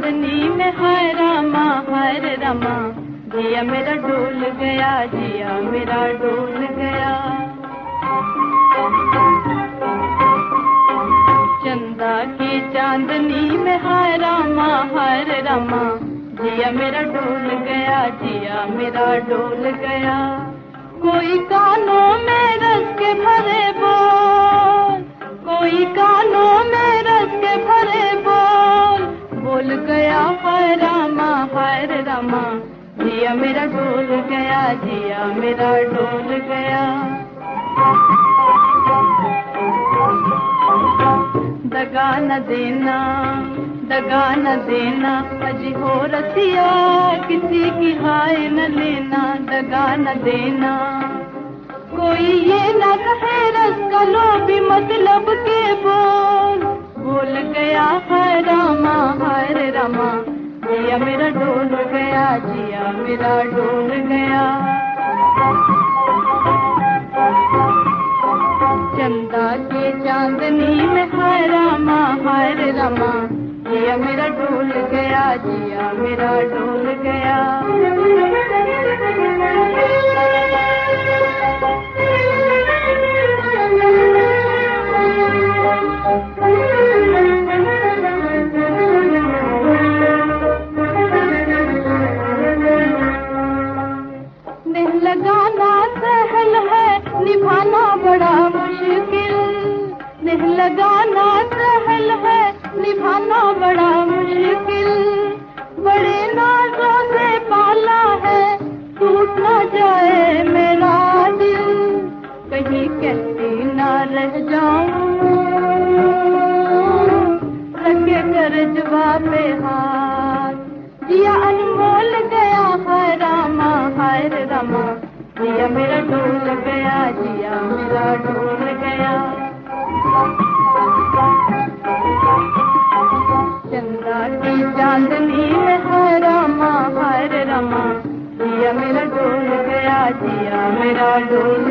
चांदनी में हाय रामा जिया मेरा डोल गया, जिया मेरा डोल गया। चंदा की चांदनी में हाय रामा जिया मेरा डोल गया, जिया मेरा डोल गया। कोई कानों में रस के भरे बोल, कोई कानों में रस के भरे बोल गया हाय रामा जिया मेरा डोल गया, जिया मेरा डोल गया। दगा न देना, दगा न देना, अजी हो रसिया किसी की हाय न लेना, दगा न देना। कोई ये न कहे रस का लोभी मतलब के बोल गया हाय रामा जिया मेरा डोल गया, जिया मेरा डोल गया। चंदा के चांदनी में हाय रामा जिया मेरा डोल गया, जिया मेरा डोल गया। दिल लगाना सहल है, निभाना बड़ा मुश्किल, दिल लगाना सहल है, निभाना बड़ा मुश्किल। बड़े नाजों से पाला है, टूट ना जाए मेरा दिल, कहीं कहती ना रह जाऊं, रखे कर जवाब हाथ। जिया अनमोल गया हाय रामा जिया मेरा डोल गया, जिया मेरा डोल गया। चंदा की चांदनी में हाय रामा जिया मेरा डोल गया, जिया मेरा डोल